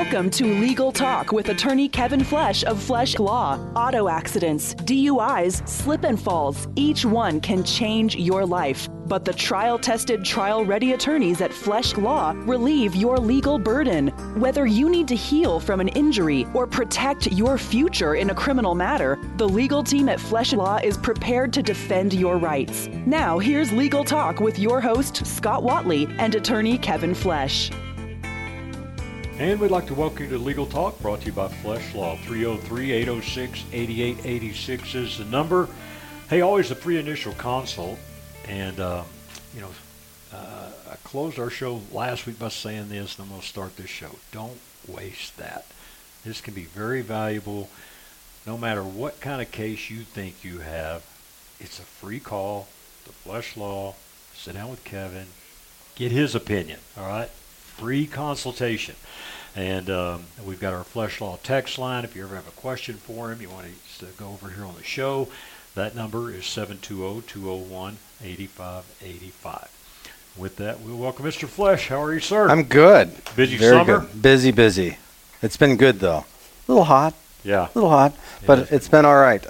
Welcome to Legal Talk with attorney Kevin Flesh of Flesh Law. Auto accidents, DUIs, slip and falls, each one can change your life. But the trial-tested, trial-ready attorneys at Flesh Law relieve your legal burden. Whether you need to heal from an injury or protect your future in a criminal matter, the legal team at Flesh Law is prepared to defend your rights. Now, here's Legal Talk with your host, Scott Watley, and attorney Kevin Flesh. And we'd like to welcome you to Legal Talk, brought to you by Flesh Law. 303-806-8886 is the number. Hey, always a free initial consult. And, I closed our show last week by saying this, and I'm going to start this show. Don't waste that. This can be very valuable. No matter what kind of case you think you have, it's a free call to Flesh Law. Sit down with Kevin. Get his opinion, all right? Free consultation. And we've got our Flesh Law text line. If you ever have a question for him, you want to go over here on the show, that number is 720-201-8585. With that, we'll welcome Mr. Flesh. How are you, sir? I'm good. Busy Very summer? Good. Busy. It's been good, though. A little hot. Yeah. A little hot, but it's been all right.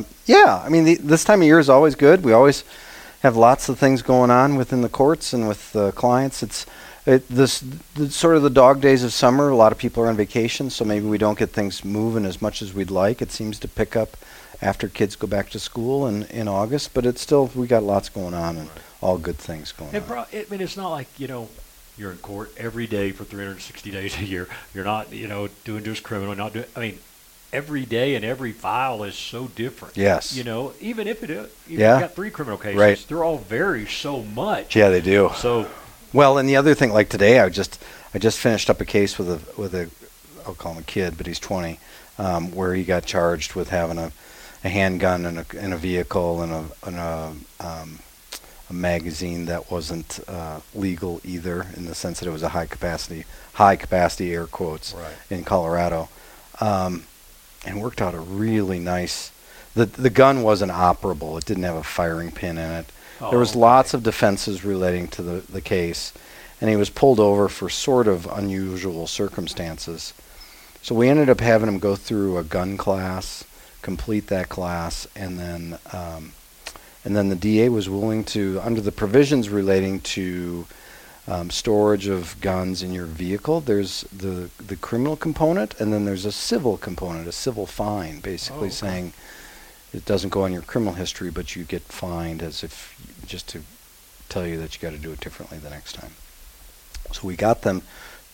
This time of year is always good. We always have lots of things going on within the courts and with clients. Sort of the dog days of summer. A lot of people are on vacation, so maybe we don't get things moving as much as we'd like. It seems to pick up after kids go back to school in August, but it's still, we got lots going on and all good things going on. It's not like, you're in court every day for 360 days a year. You're not, doing just criminal, every day and every file is so different. Yes. Even if you've got 3 criminal cases, right, they're all vary so much. Yeah, they do. So, well, and the other thing, like today, I just finished up a case with a I'll call him a kid, but he's 20, where he got charged with having a handgun in a vehicle and a magazine that wasn't legal either, in the sense that it was a high capacity air quotes, right, in Colorado, and worked out a really nice. The gun wasn't operable; it didn't have a firing pin in it. There was lots of defenses relating to the case, and he was pulled over for sort of unusual circumstances. So we ended up having him go through a gun class, complete that class, and then the DA was willing to, under the provisions relating to storage of guns in your vehicle, there's the criminal component, and then there's a civil component, a civil fine, basically saying it doesn't go on your criminal history, but you get fined as if just to tell you that you got to do it differently the next time. So we got them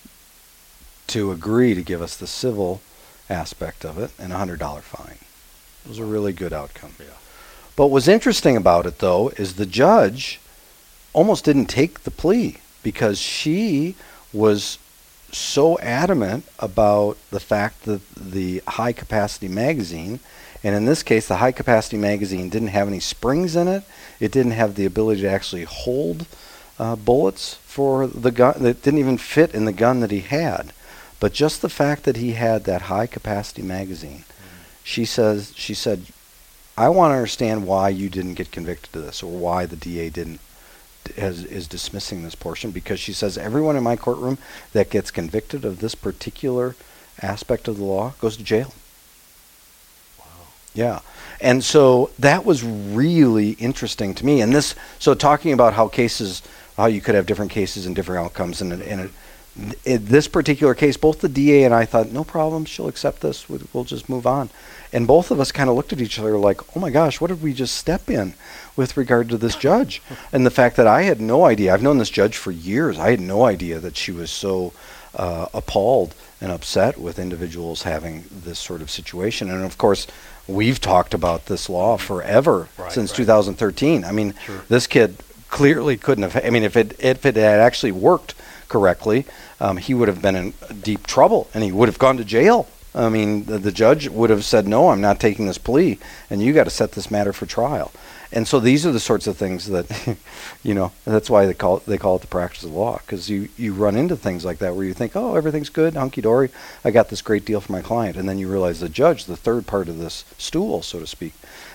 to agree to give us the civil aspect of it and a $100 fine. It was a really good outcome. Yeah. But what's interesting about it, though, is the judge almost didn't take the plea because she was so adamant about the fact that the high-capacity magazine, and in this case, the high-capacity magazine didn't have any springs in it. It didn't have the ability to actually hold bullets for the gun. That didn't even fit in the gun that he had. But just the fact that he had that high-capacity magazine, she said, I want to understand why you didn't get convicted of this, or why the DA is dismissing this portion, because she says everyone in my courtroom that gets convicted of this particular aspect of the law goes to jail. Wow. Yeah. And so that was really interesting to me. And so talking about how you could have different cases and different outcomes, and in this particular case, both the DA and I thought, no problem, she'll accept this, we'll just move on. And both of us kind of looked at each other like, oh my gosh, what did we just step in with regard to this judge? And the fact that I had no idea, I've known this judge for years, I had no idea that she was so appalled and upset with individuals having this sort of situation. And of course, we've talked about this law forever, since 2013. Sure. This kid clearly couldn't have, if it had actually worked correctly, he would have been in deep trouble and he would have gone to jail. The judge would have said, no, I'm not taking this plea, and you got to set this matter for trial. And so these are the sorts of things that, that's why they call it the practice of law, because you run into things like that where you think, oh, everything's good, hunky-dory, I got this great deal for my client, and then you realize the judge, the third part of this stool, so to speak,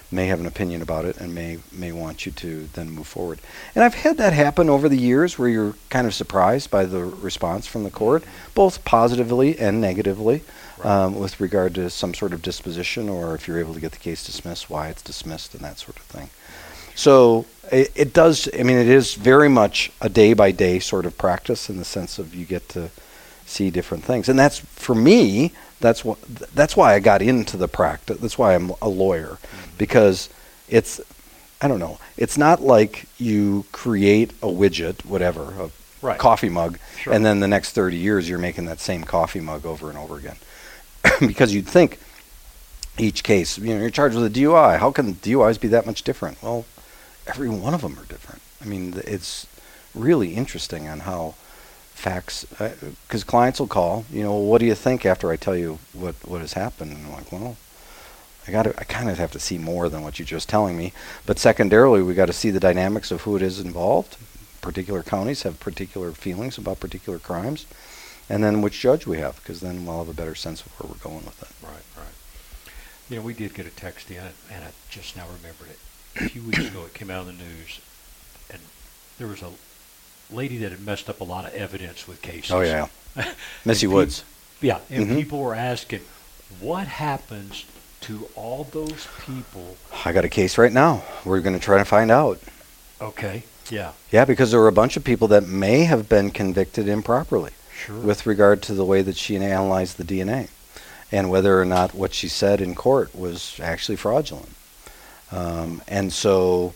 may have an opinion about it and may want you to then move forward. And I've had that happen over the years where you're kind of surprised by the response from the court, both positively and negatively, with regard to some sort of disposition, or if you're able to get the case dismissed, why it's dismissed and that sort of thing. So it does, I mean, it is very much a day-by-day sort of practice in the sense of you get to see different things. And that's, for me, that's why I got into the practice. That's why I'm a lawyer, because it's, I don't know, it's not like you create a widget, whatever, a coffee mug, and then the next 30 years you're making that same coffee mug over and over again. Because you'd think each case, you're charged with a DUI. How can DUIs be that much different? Well, every one of them are different. I mean, it's really interesting on how facts, because clients will call, what do you think after I tell you what has happened? And I'm like, well, I kind of have to see more than what you're just telling me. But secondarily, we got to see the dynamics of who it is involved. Particular counties have particular feelings about particular crimes, and then which judge we have, because then we'll have a better sense of where we're going with it. Right. We did get a text in, and I just now remembered it. A few weeks ago, it came out in the news, and there was a lady that had messed up a lot of evidence with cases. Oh, yeah. Missy Woods. Yeah, and people were asking, what happens to all those people? I got a case right now. We're going to try to find out. Okay, yeah. Yeah, because there were a bunch of people that may have been convicted improperly. Sure. With regard to the way that she analyzed the DNA and whether or not what she said in court was actually fraudulent. And so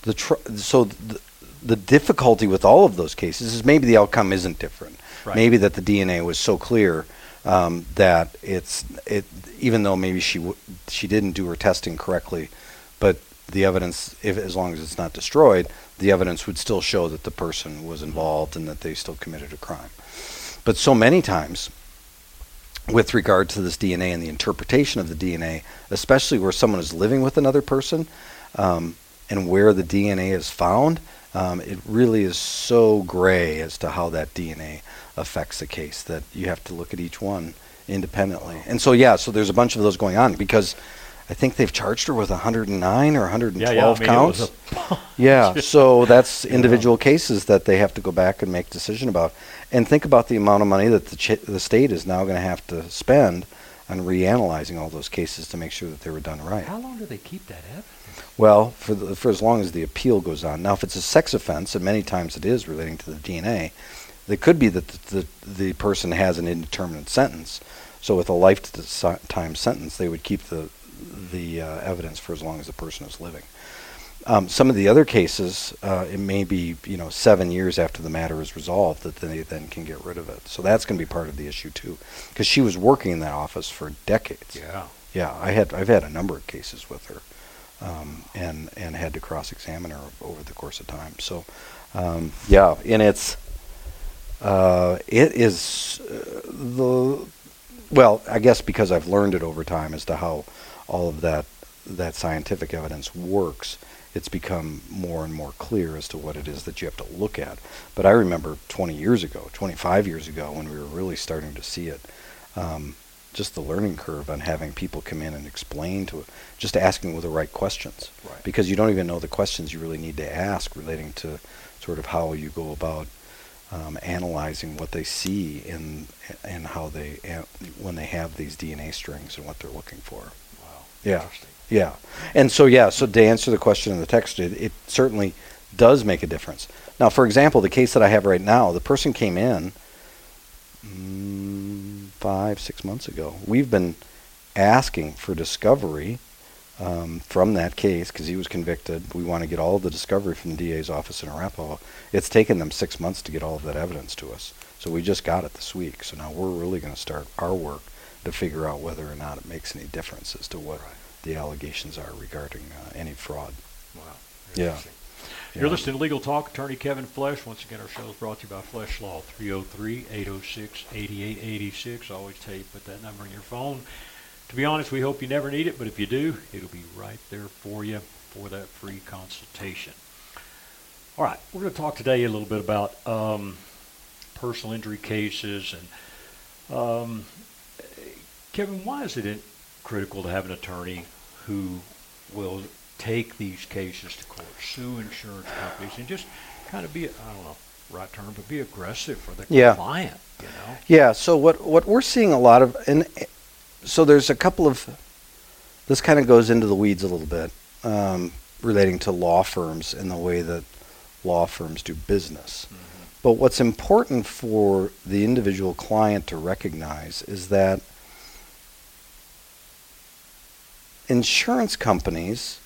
the difficulty with all of those cases is maybe the outcome isn't different. Right. Maybe that the DNA was so clear that even though maybe she didn't do her testing correctly, but the evidence, as long as it's not destroyed, the evidence would still show that the person was involved and that they still committed a crime. But so many times, with regard to this DNA and the interpretation of the DNA, especially where someone is living with another person, and where the DNA is found, it really is so gray as to how that DNA affects the case that you have to look at each one independently. And so, so there's a bunch of those going on, because I think they've charged her with 109 or 112 counts. So that's individual cases that they have to go back and make a decision about. And think about the amount of money that the state is now going to have to spend on reanalyzing all those cases to make sure that they were done right. How long do they keep that evidence? Well, for as long as the appeal goes on. Now, if it's a sex offense, and many times it is relating to the DNA, it could be that the person has an indeterminate sentence. So with a lifetime sentence, they would keep the evidence for as long as the person is living. Some of the other cases, it may be 7 years after the matter is resolved that they then can get rid of it. So that's going to be part of the issue too, because she was working in that office for decades. Yeah. I've had a number of cases with her, and had to cross-examine her over the course of time. So and it is well, I guess because I've learned it over time as to how all of that scientific evidence works, it's become more and more clear as to what it is that you have to look at. But I remember 25 years ago, when we were really starting to see it, just the learning curve on having people come in and explain to it, just asking with the right questions. Right. Because you don't even know the questions you really need to ask relating to sort of how you go about analyzing what they see and how when they have these DNA strings and what they're looking for. Wow. Yeah. Yeah. And so to answer the question in the text, it certainly does make a difference. Now, for example, the case that I have right now, the person came in 5-6 months ago. We've been asking for discovery from that case because he was convicted. We want to get all of the discovery from the DA's office in Arapahoe. It's taken them 6 months to get all of that evidence to us. So we just got it this week. So now we're really going to start our work to figure out whether or not it makes any difference as to what the allegations are regarding any fraud. Wow. Yeah. You're listening to Legal Talk. Attorney Kevin Flesh. Once again, our show is brought to you by Flesh Law, 303-806-8886. Always tell you put that number in your phone. To be honest, we hope you never need it, but if you do, it'll be right there for you for that free consultation. All right, we're going to talk today a little bit about personal injury cases. And Kevin, why is it critical to have an attorney who will take these cases to court, sue insurance companies, and just kind of be, I don't know, right term, but be aggressive for the client, you know? Yeah, so what we're seeing a lot of, and so there's a couple of, this kind of goes into the weeds a little bit, relating to law firms and the way that law firms do business. Mm-hmm. But what's important for the individual client to recognize is that insurance companies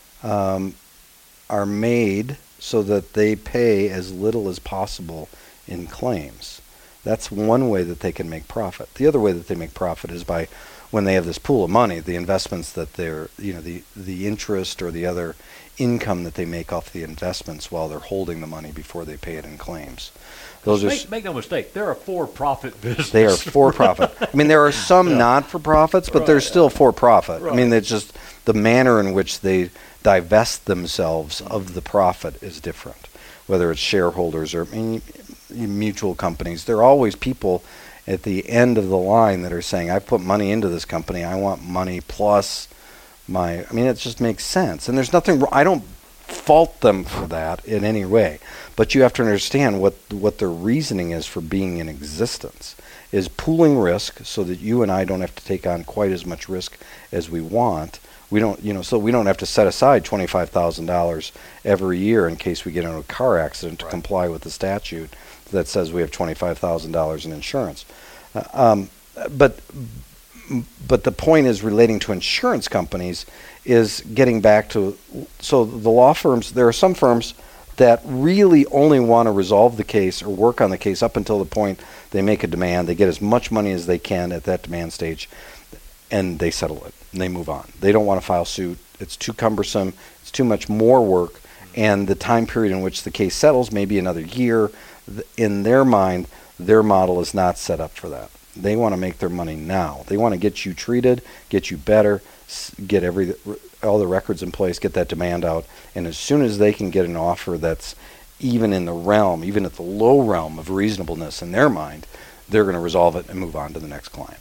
are made so that they pay as little as possible in claims. That's one way that they can make profit. The other way that they make profit is by when they have this pool of money, the investments that they're, the interest or the other income that they make off the investments while they're holding the money before they pay it in claims. Make no mistake, they're a for-profit business. They are for-profit. I mean, there are some not-for-profits, but they're still for-profit. Right. I mean, it's just the manner in which they divest themselves of the profit is different. Whether it's shareholders or mutual companies, there are always people at the end of the line that are saying, I put money into this company, I want money plus it just makes sense. And there's nothing wrong. I don't fault them for that in any way. But you have to understand what their reasoning is for being in existence is pooling risk so that you and I don't have to take on quite as much risk as we want. We don't, so we don't have to set aside $25,000 every year in case we get into a car accident to comply with the statute that says we have $25,000 in insurance. But the point is relating to insurance companies is getting back to, so the law firms, there are some firms that really only want to resolve the case or work on the case up until the point they make a demand. They get as much money as they can at that demand stage, and they settle it, and they move on. They don't want to file suit. It's too cumbersome. It's too much more work, and the time period in which the case settles may be another year. In their mind, their model is not set up for that. They want to make their money now. They want to get you treated, get you better, get all the records in place, get that demand out, and as soon as they can get an offer that's even in the realm, even at the low realm of reasonableness in their mind, they're going to resolve it and move on to the next client.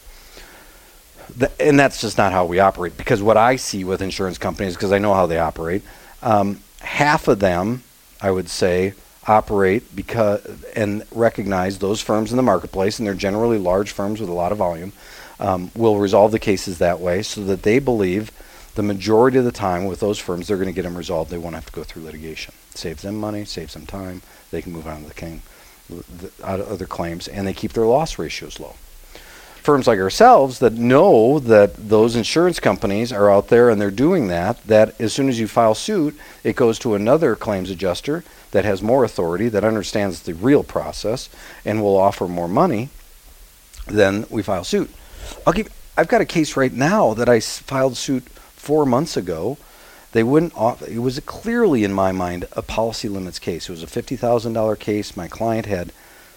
And that's just not how we operate, because what I see with insurance companies, because I know how they operate, half of them, I would say, operate and recognize those firms in the marketplace, and they're generally large firms with a lot of volume, will resolve the cases that way so that they believe the majority of the time with those firms they're going to get them resolved. They won't have to go through litigation. Saves them money, saves them time. They can move on to the other claims, and they keep their loss ratios low. Firms like ourselves that know that those insurance companies are out there and they're doing that as soon as you file suit, it goes to another claims adjuster that has more authority, that understands the real process, and will offer more money, then we file suit. I've got a case right now that I filed suit 4 months ago. They wouldn't. It was clearly, in my mind, a policy limits case. It was a $50,000 case. My client had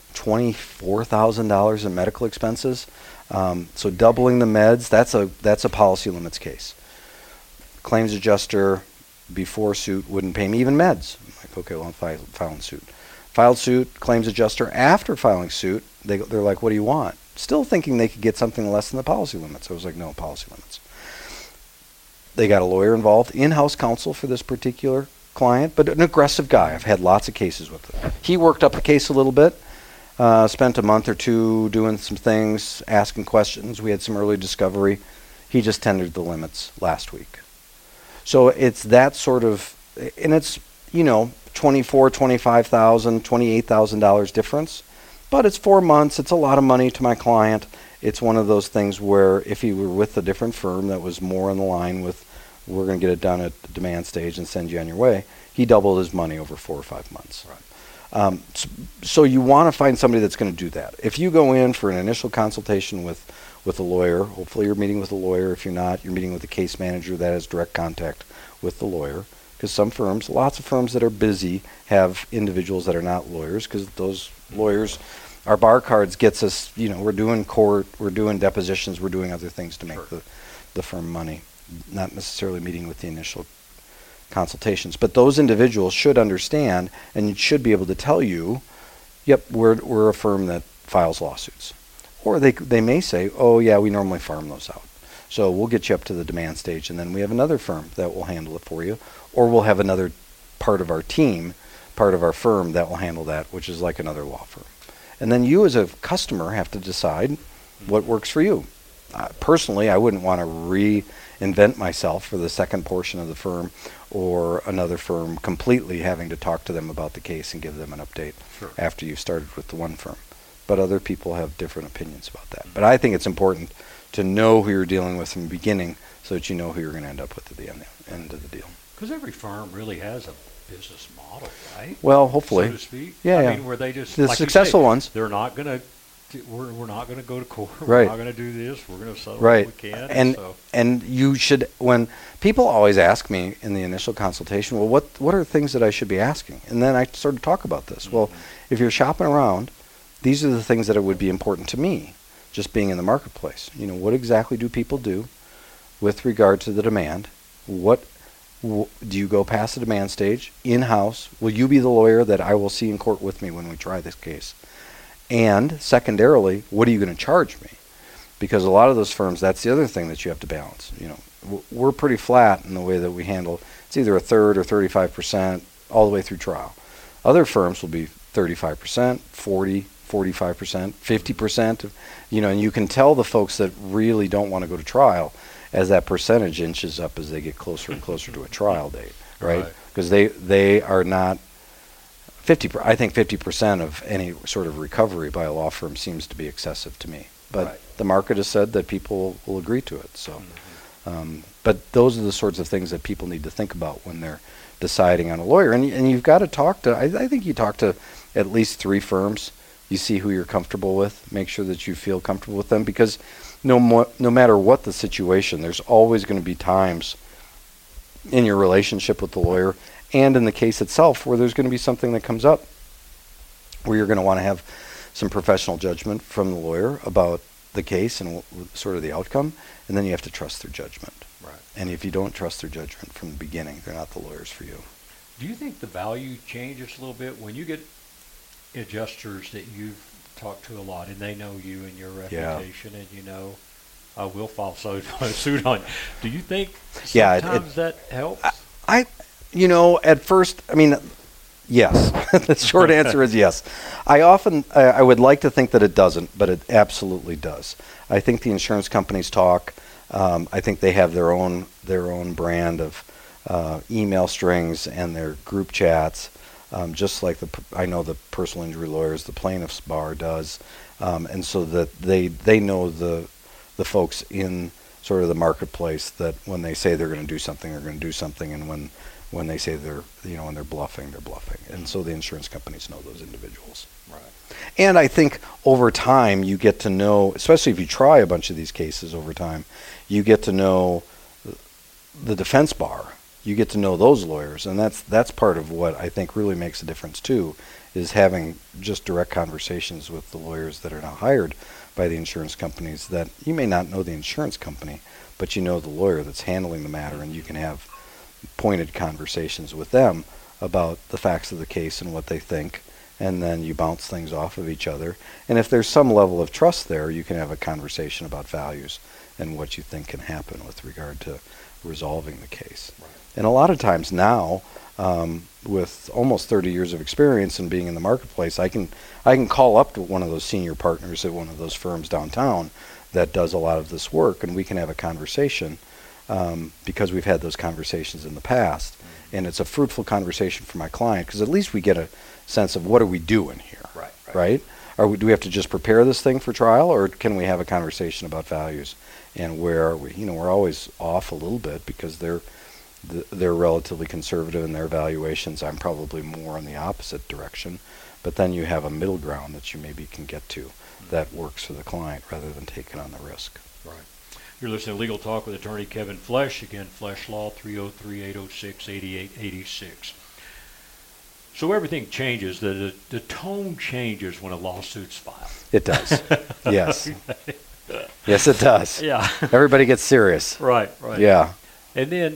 $24,000 in medical expenses. So doubling the meds, that's a policy limits case. Claims adjuster before suit wouldn't pay me even meds. I'm like, okay, well, I'm filing suit. Filed suit, claims adjuster after filing suit, they're like, what do you want? Still thinking they could get something less than the policy limits. I was like, no, policy limits. They got a lawyer involved, in-house counsel for this particular client, but an aggressive guy. I've had lots of cases with him. He worked up the case a little bit. Spent a month or two doing some things, asking questions. We had some early discovery. He just tendered the limits last week. So it's that sort of, and it's, $24,000, $25,000, $28,000 difference. But it's 4 months. It's a lot of money to my client. It's one of those things where if he were with a different firm that was more on the line with, we're going to get it done at the demand stage and send you on your way, he doubled his money over 4 or 5 months. Right. So you want to find somebody that's going to do that. If you go in for an initial consultation with a lawyer, hopefully you're meeting with a lawyer. If you're not, you're meeting with a case manager that has direct contact with the lawyer. Because some firms, lots of firms that are busy, have individuals that are not lawyers, because those lawyers, our bar cards gets us, we're doing court, we're doing depositions, we're doing other things to make the firm money, not necessarily meeting with the initial consultations. But those individuals should understand and should be able to tell you, yep, we're a firm that files lawsuits. Or they may say, oh yeah, we normally farm those out. So we'll get you up to the demand stage, and then we have another firm that will handle it for you, or we'll have another part of our team, part of our firm that will handle that, which is like another law firm. And then you as a customer have to decide what works for you. Personally, I wouldn't want to reinvent myself for the second portion of the firm or another firm completely having to talk to them about the case and give them an update after you've started with the one firm. But other people have different opinions about that. But I think it's important to know who you're dealing with from the beginning so that you know who you're going to end up with at the end of the deal. Because every firm really has a business model, right? Well, hopefully. So to speak. Yeah, I yeah. mean, where they just, the like successful you say, ones. they're not going to, we're not going to go to court. Right. We're not going to do this. We're going to settle Right. what we can. And you should, when people always ask me in the initial consultation, well, what are things that I should be asking? And then I sort of talk about this. Well, if you're shopping around, these are the things that would be important to me, just being in the marketplace. You know, what exactly do people do with regard to the demand? Do you go past the demand stage in-house? Will you be the lawyer that I will see in court with me when we try this case? And secondarily, what are you going to charge me? Because a lot of those firms, that's the other thing that you have to balance. You know, we're pretty flat in the way that we handle. It's either a third or 35% all the way through trial. Other firms will be 35%, 40, 45%, 50%. You know, and you can tell the folks that really don't want to go to trial as that percentage inches up as they get closer and closer to a trial date, right? Because they are not 50. I think 50% of any sort of recovery by a law firm seems to be excessive to me. But the market has said that people will agree to it. So, but those are the sorts of things that people need to think about when they're deciding on a lawyer. And you've got to talk to. I think you talk to at least 3 firms. You see who you're comfortable with. Make sure that you feel comfortable with them, because no matter what the situation, there's always going to be times in your relationship with the lawyer and in the case itself where there's going to be something that comes up where you're going to want to have some professional judgment from the lawyer about the case and sort of the outcome, and then you have to trust their judgment. Right. And if you don't trust their judgment from the beginning, they're not the lawyers for you. Do you think the value changes a little bit when you get adjusters that you've talked to a lot and they know you and your reputation and you know, we'll file suit on you. Do you think sometimes that helps? At first, I mean, yes. The short answer is yes. I would like to think that it doesn't, but it absolutely does. I think the insurance companies talk. I think they have their own brand of email strings and their group chats. Just like I know the personal injury lawyers, the plaintiffs bar does, and so that they know the folks in sort of the marketplace that when they say they're going to do something, they're going to do something, and when they say when they're bluffing, they're bluffing, and so the insurance companies know those individuals. Right. And I think over time you get to know, especially if you try a bunch of these cases over time, you get to know the defense bar. You get to know those lawyers, and that's part of what I think really makes a difference too, is having just direct conversations with the lawyers that are now hired by the insurance companies, that you may not know the insurance company, but you know the lawyer that's handling the matter, and you can have pointed conversations with them about the facts of the case and what they think, and then you bounce things off of each other. And if there's some level of trust there, you can have a conversation about values and what you think can happen with regard to resolving the case. Right. And a lot of times now, with almost 30 years of experience and being in the marketplace, I can call up to one of those senior partners at one of those firms downtown that does a lot of this work, and we can have a conversation because we've had those conversations in the past. And it's a fruitful conversation for my client, because at least we get a sense of what are we doing here, right? Do we have to just prepare this thing for trial, or can we have a conversation about values and where are we? We're always off a little bit because they're relatively conservative in their valuations. I'm probably more in the opposite direction, but then you have a middle ground that you maybe can get to that works for the client rather than taking on the risk. Right. You're listening to Legal Talk with attorney Kevin Flesh. Again, Flesh Law, 303-806-8886. So everything changes. The tone changes when a lawsuit's filed. It does. Yes. Yes, it does. Yeah. Everybody gets serious. Right. Yeah. And then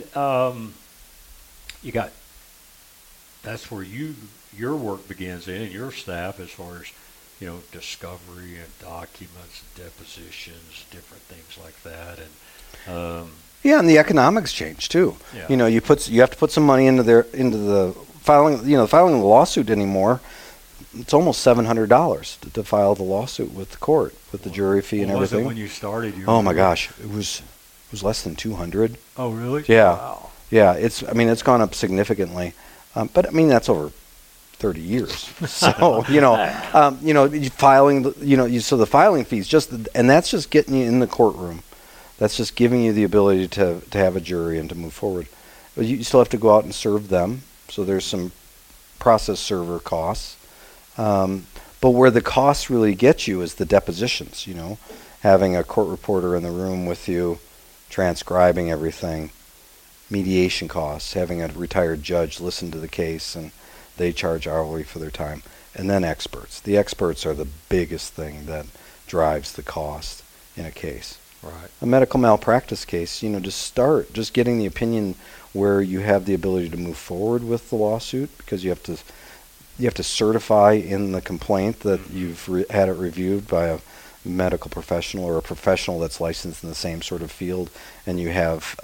that's where your work begins and your staff, as far as, discovery and documents, depositions, different things like that. And Yeah, and the economics change too. Yeah. You know, you have to put some money into the filing. You know, filing the lawsuit anymore. It's almost $700 to file the lawsuit with the court, with the jury fee and was everything. it when you started? Oh my gosh, it was less than 200. Oh really? Yeah. Wow. Yeah, it's gone up significantly, but I mean that's over 30 years. So filing, so the filing fees and that's just getting you in the courtroom. That's just giving you the ability to have a jury and to move forward. But you still have to go out and serve them. So there's some process server costs. But where the costs really get you is the depositions. Having a court reporter in the room with you, transcribing everything. Mediation costs, having a retired judge listen to the case, and they charge hourly for their time. And then experts. The experts are the biggest thing that drives the cost in a case. Right. A medical malpractice case, just getting the opinion where you have the ability to move forward with the lawsuit, because you have to certify in the complaint that you've had it reviewed by a medical professional or a professional that's licensed in the same sort of field, and you have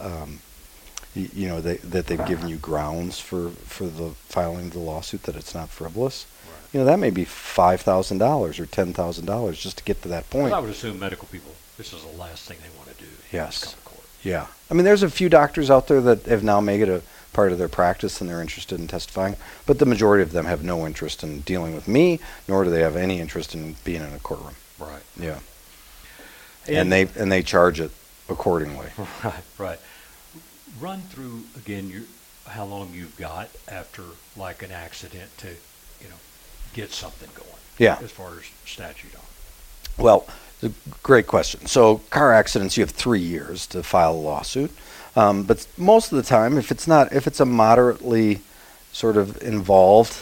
that they've given you grounds for the filing of the lawsuit, that it's not frivolous. Right. That may be $5,000 or $10,000 just to get to that point. Well, I would assume medical people, this is the last thing they want to do. Yes. Come to court. Yeah. I mean, there's a few doctors out there that have now made it a part of their practice and they're interested in testifying, but the majority of them have no interest in dealing with me, nor do they have any interest in being in a courtroom. Right. Yeah. And they charge it accordingly. Right. Run through again how long you've got after like an accident to get something going. Yeah. As far as statute on. Well, it's a great question. So car accidents, you have 3 years to file a lawsuit, but most of the time, if it's a moderately sort of involved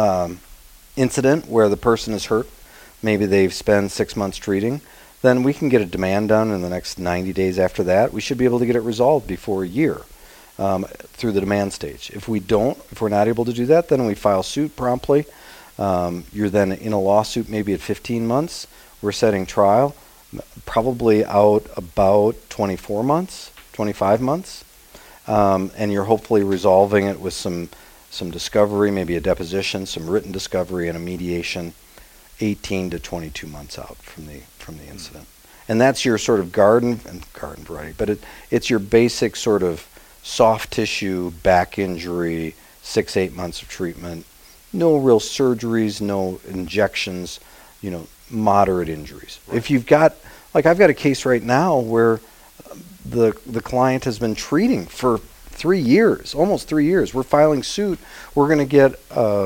incident where the person is hurt, maybe they've spent 6 months treating, then we can get a demand done in the next 90 days after that. We should be able to get it resolved before a year through the demand stage. If we're not able to do that, then we file suit promptly. You're then in a lawsuit maybe at 15 months. We're setting trial probably out about 24 months, 25 months. And you're hopefully resolving it with some discovery, maybe a deposition, some written discovery, and a mediation 18 to 22 months out from the incident. And that's your sort of garden variety, but it's your basic sort of soft tissue back injury, 6-8 months of treatment, no real surgeries, no injections, moderate injuries. Right. If you've got, like I've got a case right now where the client has been treating for 3 years, almost 3 years. We're filing suit. We're going to get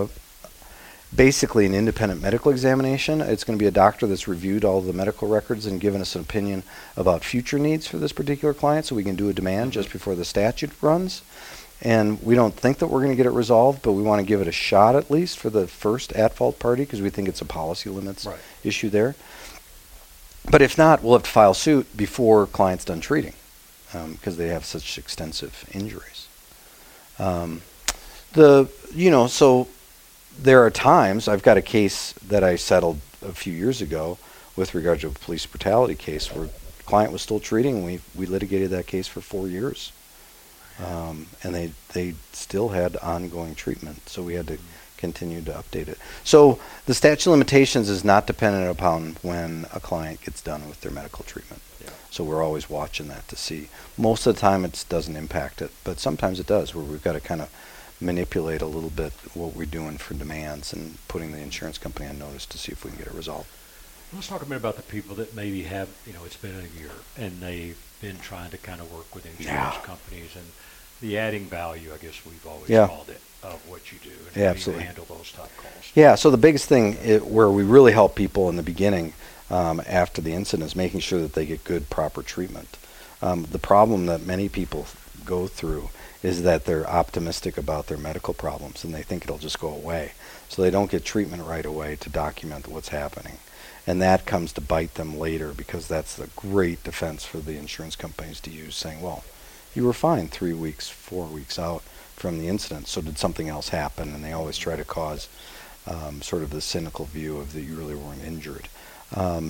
basically an independent medical examination. It's going to be a doctor that's reviewed all the medical records and given us an opinion about future needs for this particular client, so we can do a demand just before the statute runs. And we don't think that we're going to get it resolved, but we want to give it a shot at least for the first at-fault party, because we think it's a policy limits issue there. But if not, we'll have to file suit before client's done treating, because they have such extensive injuries. So there are times, I've got a case that I settled a few years ago with regard to a police brutality case where the client was still treating. We litigated that case for 4 years. And they still had ongoing treatment, so we had to continue to update it. So the statute of limitations is not dependent upon when a client gets done with their medical treatment. Yeah. So we're always watching that to see. Most of the time it doesn't impact it, but sometimes it does, where we've got to kind of manipulate a little bit what we're doing for demands and putting the insurance company on notice to see if we can get it resolved. Let's talk a minute about the people that maybe have, it's been a year and they've been trying to kind of work with insurance companies and the adding value, I guess we've always called it, of what you do and how absolutely. you handle those type calls. Yeah, so the biggest thing where we really help people in the beginning after the incident is making sure that they get good, proper treatment. The problem that many people go through is that they're optimistic about their medical problems and they think it'll just go away. So they don't get treatment right away to document what's happening. And that comes to bite them later, because that's the great defense for the insurance companies to use, saying, well, you were fine 3 weeks, 4 weeks out from the incident, so did something else happen? And they always try to cause sort of the cynical view of that you really weren't injured.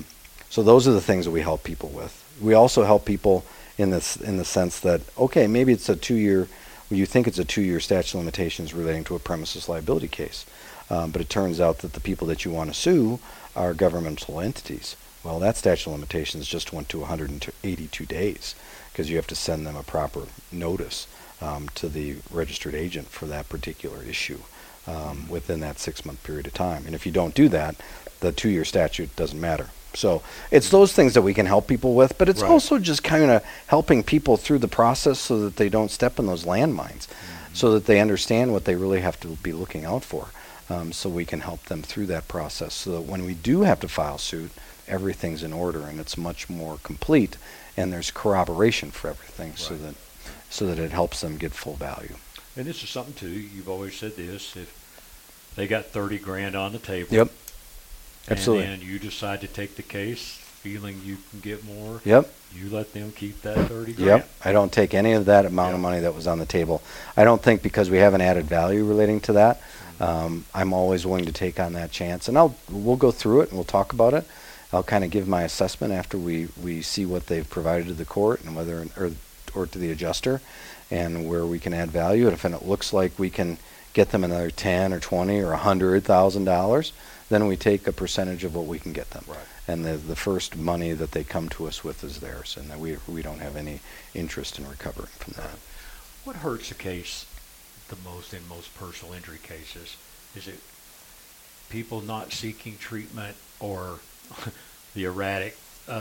So those are the things that we help people with. We also help people in the sense that, okay, maybe it's a 2-year, you think it's a 2-year statute of limitations relating to a premises liability case. But it turns out that the people that you want to sue are governmental entities. Well, that statute of limitations just went to 182 days because you have to send them a proper notice to the registered agent for that particular issue within that 6-month period of time. And if you don't do that, the 2-year statute doesn't matter. So it's those things that we can help people with, but it's also just kind of helping people through the process so that they don't step in those landmines, so that they understand what they really have to be looking out for. So we can help them through that process so that when we do have to file suit, everything's in order and it's much more complete and there's corroboration for everything so that it helps them get full value. And this is something too, you've always said this, if they got 30 grand on the table. Yep. Absolutely. And you decide to take the case feeling you can get more. Yep. You let them keep that 30 grand. Yep. I don't take any of that amount of money that was on the table. I don't think because we have an added value relating to that. I'm always willing to take on that chance, and we'll go through it and we'll talk about it. I'll kind of give my assessment after we see what they've provided to the court and whether or to the adjuster, and where we can add value. And if it looks like we can get them another $10 or $20 or $100,000, then we take a percentage of what we can get them. Right. And the first money that they come to us with is theirs, and that we don't have any interest in recovering from that. Right. What hurts a case the most in most personal injury cases? Is it people not seeking treatment, or the erratic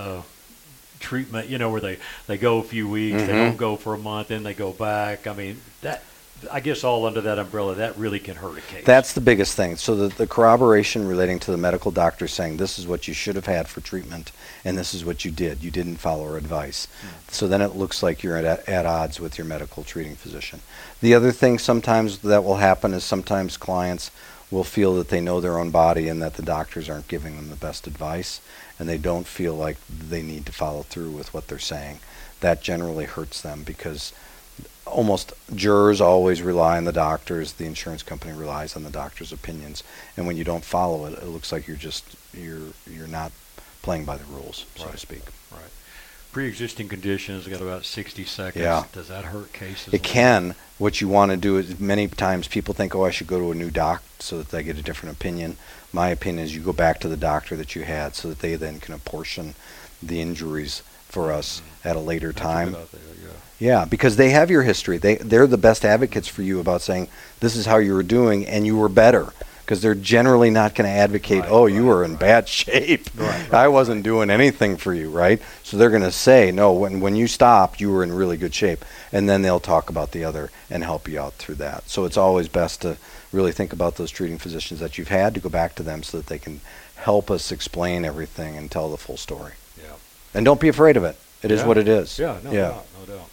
treatment, where they go a few weeks, they don't go for a month, then they go back? I mean, that, I guess all under that umbrella, that really can hurt a case. That's the biggest thing. So the corroboration relating to the medical doctor saying this is what you should have had for treatment and this is what you did. You didn't follow our advice. So then it looks like you're at odds with your medical treating physician. The other thing sometimes that will happen is sometimes clients will feel that they know their own body and that the doctors aren't giving them the best advice, and they don't feel like they need to follow through with what they're saying. That generally hurts them because almost jurors always rely on the doctors. The insurance company relies on the doctor's opinions, and when you don't follow it, it looks like you're not playing by the rules, so to speak. Right. Pre-existing conditions, got about 60 seconds. Yeah. Does that hurt cases? It can. What you want to do is, many times people think, I should go to a new doc so that they get a different opinion. My opinion is you go back to the doctor that you had so that they then can apportion the injuries for us at a later time. Yeah, because they have your history. They're the best advocates for you about saying, this is how you were doing and you were better. Because they're generally not going to advocate, you were in bad shape. I wasn't doing anything for you, right? So they're going to say, no, when you stopped, you were in really good shape. And then they'll talk about the other and help you out through that. So it's always best to really think about those treating physicians that you've had, to go back to them so that they can help us explain everything and tell the full story. Yeah. And don't be afraid of it. It is what it is. Yeah, no doubt.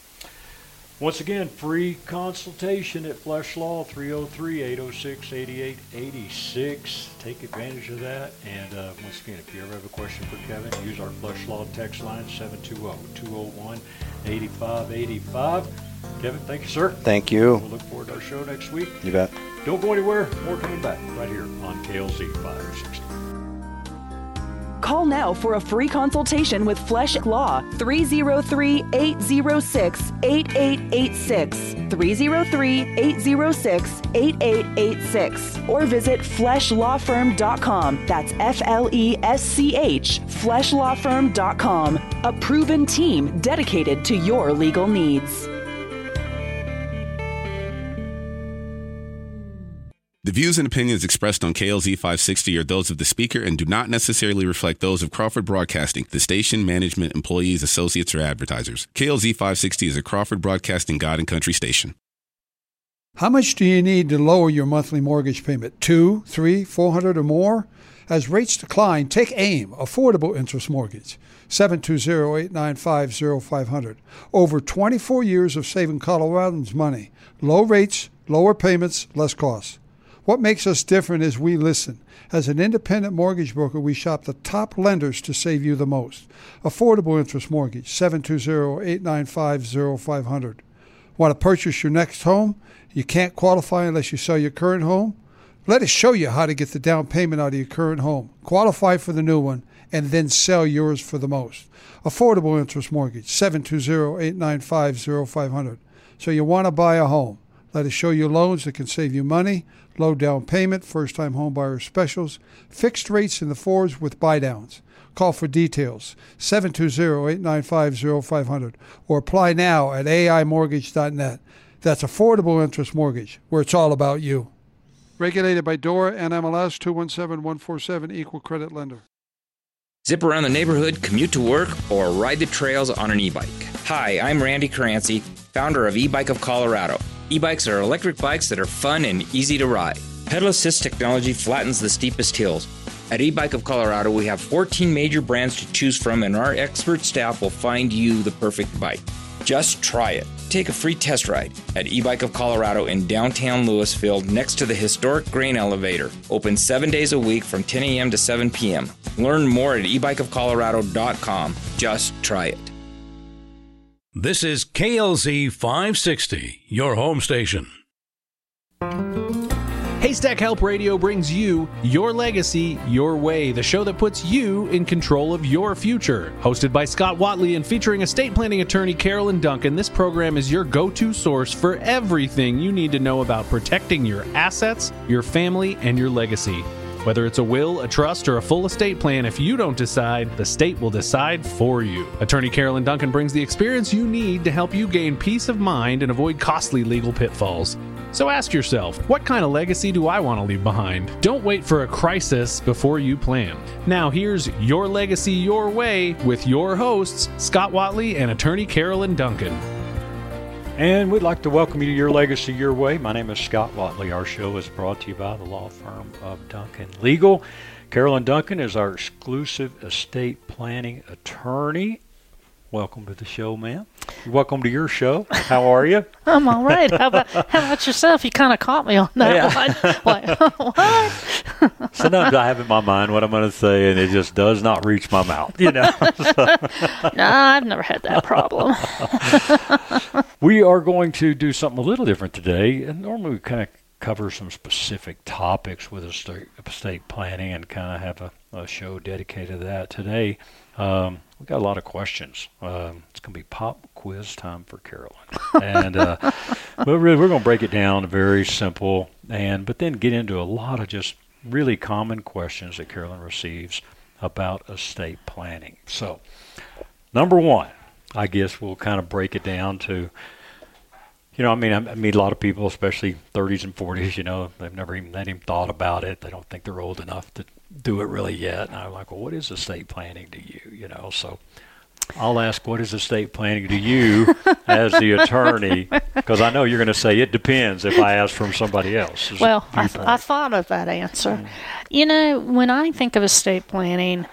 Once again, free consultation at Flesh Law, 303-806-8886. Take advantage of that. And once again, if you ever have a question for Kevin, use our Flesh Law text line, 720-201-8585. Kevin, thank you, sir. Thank you. We'll look forward to our show next week. You bet. Don't go anywhere. More coming back right here on KLZ 560. Call now for a free consultation with Flesh Law, 303-806-8886, 303-806-8886, or visit fleshlawfirm.com. That's FLESCH, fleshlawfirm.com. A proven team dedicated to your legal needs. The views and opinions expressed on KLZ 560 are those of the speaker and do not necessarily reflect those of Crawford Broadcasting, the station, management, employees, associates, or advertisers. KLZ 560 is a Crawford Broadcasting God and Country station. How much do you need to lower your monthly mortgage payment? $200, $300, $400 or more? As rates decline, take AIM, Affordable Interest Mortgage, 720-895-0500. Over 24 years of saving Coloradans money. Low rates, lower payments, less costs. What makes us different is we listen. As an independent mortgage broker, we shop the top lenders to save you the most. Affordable Interest Mortgage, 720-895-0500. Want to purchase your next home? You can't qualify unless you sell your current home? Let us show you how to get the down payment out of your current home. Qualify for the new one and then sell yours for the most. Affordable Interest Mortgage, 720-895-0500. So you want to buy a home. Let us show you loans that can save you money, low down payment, first-time home buyer specials, fixed rates in the 4s with buy-downs. Call for details, 720-895-0500, or apply now at aimortgage.net. That's Affordable Interest Mortgage, where it's all about you. Regulated by DORA and MLS 217147, Equal Credit Lender. Zip around the neighborhood, commute to work, or ride the trails on an e-bike. Hi, I'm Randy Caranci, founder of E-Bike of Colorado. E-bikes are electric bikes that are fun and easy to ride. Pedal assist technology flattens the steepest hills. At E-Bike of Colorado, we have 14 major brands to choose from, and our expert staff will find you the perfect bike. Just try it. Take a free test ride at E-Bike of Colorado in downtown Louisville next to the historic grain elevator. Open 7 days a week from 10 a.m. to 7 p.m. Learn more at ebikeofcolorado.com. Just try it. This is KLZ 560, your home station. Haystack Help Radio brings you Your Legacy, Your Way, the show that puts you in control of your future. Hosted by Scott Watley and featuring estate planning attorney Carolyn Duncan, this program is your go-to source for everything you need to know about protecting your assets, your family, and your legacy. Whether it's a will, a trust, or a full estate plan, if you don't decide, the state will decide for you. Attorney Carolyn Duncan brings the experience you need to help you gain peace of mind and avoid costly legal pitfalls. So ask yourself, what kind of legacy do I want to leave behind? Don't wait for a crisis before you plan. Now here's Your Legacy, Your Way with your hosts, Scott Watley and attorney Carolyn Duncan. And we'd like to welcome you to Your Legacy, Your Way. My name is Scott Watley. Our show is brought to you by the law firm of Duncan Legal. Carolyn Duncan is our exclusive estate planning attorney. Welcome to the show, ma'am. Welcome to your show. How are you? I'm all right. How about yourself? You kind of caught me on that one. Like, what? Sometimes I have in my mind what I'm going to say, and it just does not reach my mouth, you know. No, I've never had that problem. We are going to do something a little different today. And normally we kind of cover some specific topics with estate planning and kind of have a show dedicated to that. Today, we've got a lot of questions. It's going to be pop quiz time for Carolyn. And we're going to break it down very simple, but then get into a lot of just really common questions that Carolyn receives about estate planning. So, number one, I guess we'll kind of break it down to, I meet a lot of people, especially 30s and 40s, they've never even thought about it. They don't think they're old enough to do it really yet. And I'm like, well, what is estate planning to you? So I'll ask, what is estate planning to you as the attorney? Because I know you're going to say it depends if I ask from somebody else. Well, I thought of that answer. When I think of estate planning,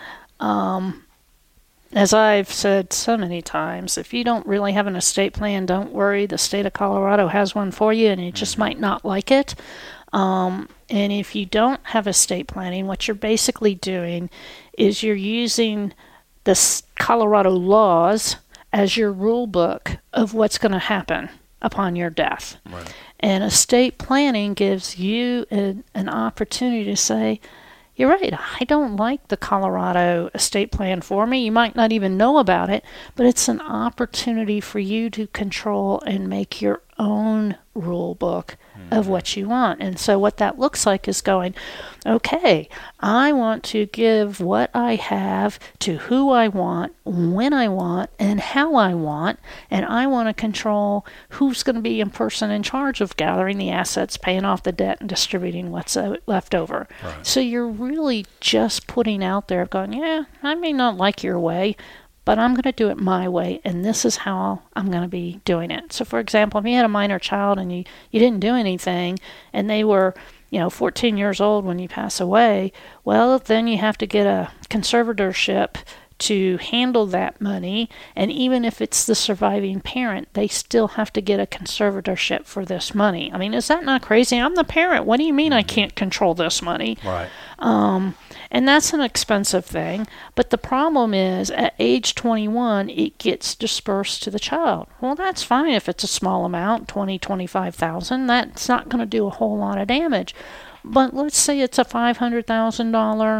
as I've said so many times, if you don't really have an estate plan, don't worry. The state of Colorado has one for you, and you just might not like it. And if you don't have estate planning, what you're basically doing is you're using the Colorado laws as your rule book of what's going to happen upon your death. Right. And estate planning gives you an opportunity to say, you're right, I don't like the Colorado estate plan for me. You might not even know about it, but it's an opportunity for you to control and make your own rule book of what you want. And so what that looks like is going, okay, I want to give what I have to who I want, when I want, and how I want, and I want to control who's going to be in person in charge of gathering the assets, paying off the debt, and distributing what's left over. Right. So you're really just putting out there going, yeah, I may not like your way, but I'm going to do it my way, and this is how I'm going to be doing it. So, for example, if you had a minor child and you didn't do anything, and they were, 14 years old when you pass away, well, then you have to get a conservatorship to handle that money, and even if it's the surviving parent, they still have to get a conservatorship for this money. I mean, is that not crazy? I'm the parent. What do you mean I can't control this money? Right. And that's an expensive thing. But the problem is, at age 21, it gets dispersed to the child. Well, that's fine if it's a small amount, $25,000. That's not going to do a whole lot of damage. But let's say it's a $500,000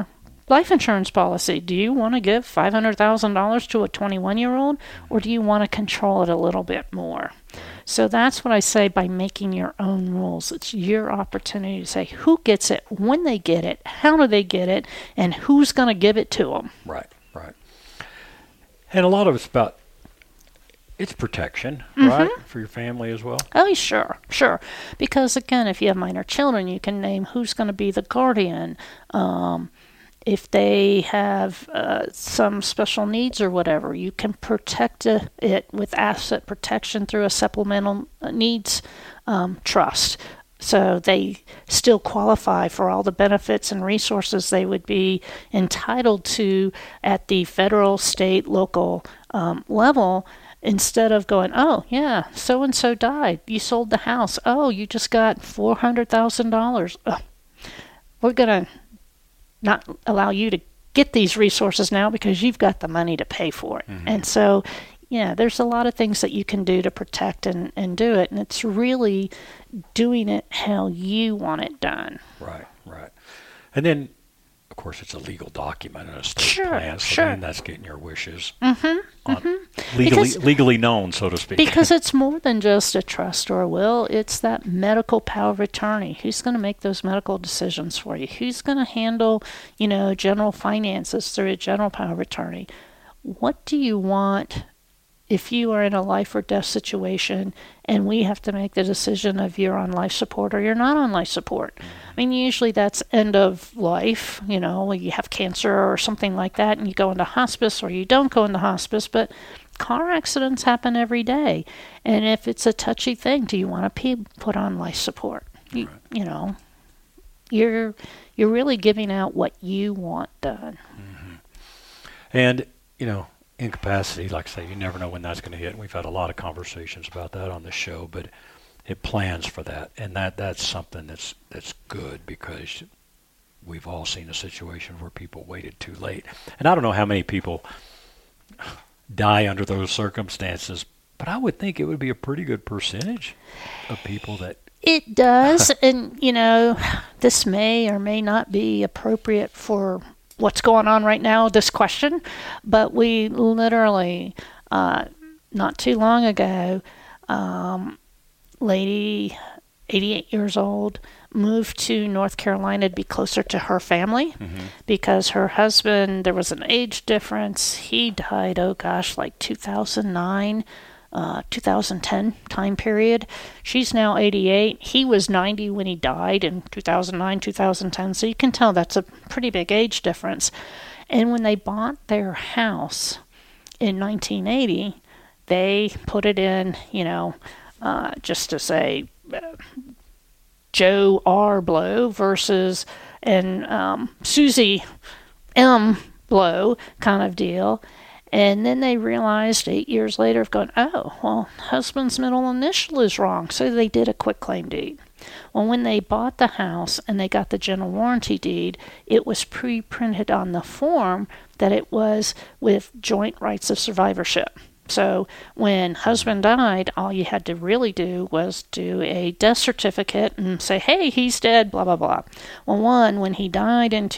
life insurance policy. Do you want to give $500,000 to a 21-year-old, or do you want to control it a little bit more? So that's what I say by making your own rules. It's your opportunity to say who gets it, when they get it, how do they get it, and who's going to give it to them. Right. And a lot of it's about, it's protection, right, for your family as well? Oh, sure. Because, again, if you have minor children, you can name who's going to be the guardian. If they have some special needs or whatever, you can protect it with asset protection through a supplemental needs trust. So they still qualify for all the benefits and resources they would be entitled to at the federal, state, local level, instead of going, oh, yeah, so-and-so died. You sold the house. Oh, you just got $400,000. We're going to not allow you to get these resources now because you've got the money to pay for it. And so, yeah, there's a lot of things that you can do to protect and do it. And it's really doing it how you want it done. Right. And then, of course, it's a legal document and a state plan. So then that's getting your wishes legally known, so to speak. Because it's more than just a trust or a will. It's that medical power of attorney. Who's going to make those medical decisions for you? Who's going to handle, general finances through a general power of attorney? What do you want if you are in a life or death situation and we have to make the decision of you're on life support or you're not on life support? I mean, usually that's end of life, you have cancer or something like that and you go into hospice, or you don't go into hospice, but car accidents happen every day. And if it's a touchy thing, do you want to be put on life support? You're really giving out what you want done. And, incapacity, like I say, you never know when that's going to hit. And we've had a lot of conversations about that on the show, but it plans for that. And that's something that's good, because we've all seen a situation where people waited too late. And I don't know how many people die under those circumstances, but I would think it would be a pretty good percentage of people that... It does. And, this may or may not be appropriate for what's going on right now, this question, but we literally, not too long ago, lady, 88 years old, moved to North Carolina to be closer to her family because her husband, there was an age difference. He died, 2009, 2010 time period. She's now 88. He was 90 when he died in 2009, 2010. So you can tell that's a pretty big age difference. And when they bought their house in 1980, they put it in, just to say Joe R. Blow versus Susie M. Blow kind of deal. And then they realized 8 years later of going, oh, well, husband's middle initial is wrong. So they did a quitclaim deed. Well, when they bought the house and they got the general warranty deed, it was pre-printed on the form that it was with joint rights of survivorship. So when husband died, all you had to really do was do a death certificate and say, hey, he's dead, blah, blah, blah. Well, when he died in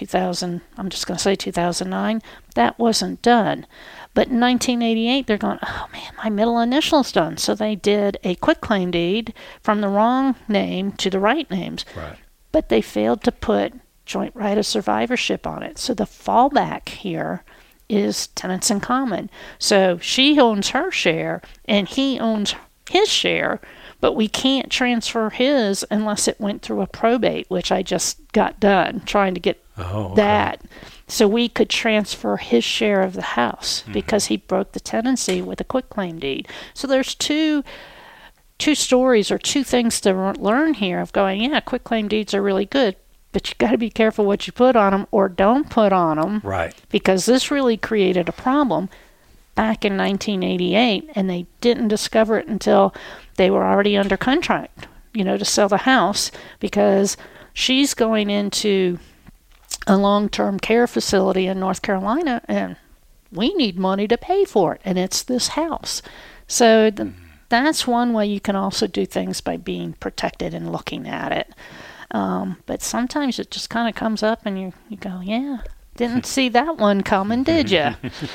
2009, that wasn't done. But in 1988, they're going, oh, man, my middle initial's done. So they did a quitclaim deed from the wrong name to the right names. Right. But they failed to put joint right of survivorship on it. So the fallback here is tenants in common. So she owns her share and he owns his share, but we can't transfer his unless it went through a probate, which I just got done trying to get that. So we could transfer his share of the house because he broke the tenancy with a quitclaim deed. So there's two stories or two things to learn here of going, yeah, quitclaim deeds are really good, but you got to be careful what you put on them or don't put on them. Right. Because this really created a problem back in 1988, and they didn't discover it until they were already under contract, to sell the house, because she's going into a long-term care facility in North Carolina, and we need money to pay for it, and it's this house. So that's one way you can also do things by being protected and looking at it. But sometimes it just kind of comes up and you go, yeah, Didn't see that one coming, did you?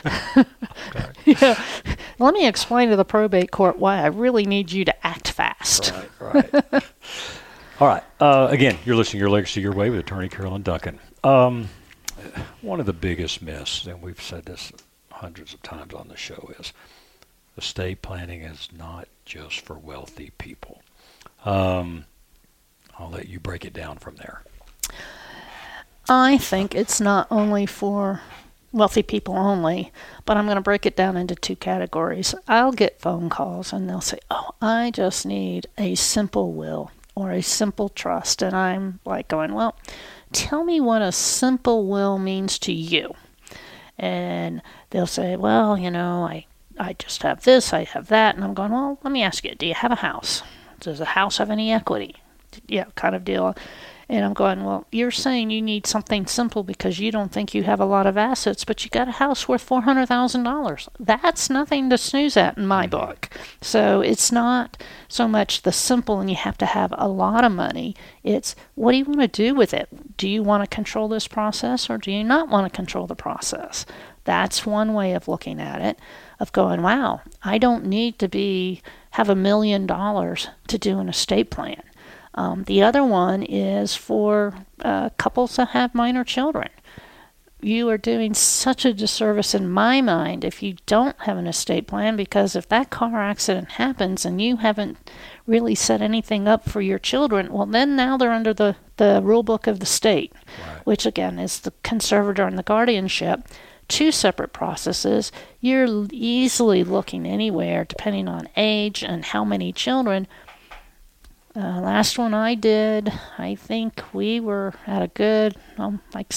Yeah. Let me explain to the probate court why I really need you to act fast. Right. All right. Again, you're listening to Your Legacy Your Way with attorney Carolyn Duncan. One of the biggest myths, and we've said this hundreds of times on the show, is estate planning is not just for wealthy people. I'll let you break it down from there. I think it's not only for wealthy people only, but I'm going to break it down into two categories. I'll get phone calls and they'll say, oh, I just need a simple will or a simple trust. And I'm like going, well, tell me what a simple will means to you. And they'll say, well, I just have this, I have that. And I'm going, well, let me ask you, do you have a house? Does the house have any equity? Yeah, kind of deal. And I'm going, well, you're saying you need something simple because you don't think you have a lot of assets, but you got a house worth $400,000. That's nothing to snooze at in my book. So it's not so much the simple and you have to have a lot of money. It's what do you want to do with it? Do you want to control this process or do you not want to control the process? That's one way of looking at it, of going, wow, I don't need to have $1 million to do an estate plan. The other one is for couples that have minor children. You are doing such a disservice in my mind if you don't have an estate plan, because if that car accident happens and you haven't really set anything up for your children, well, then now they're under the rule book of the state, right, which again is the conservator and the guardianship. Two separate processes. You're easily looking anywhere, depending on age and how many children. Last one I did, I think we were at a good, like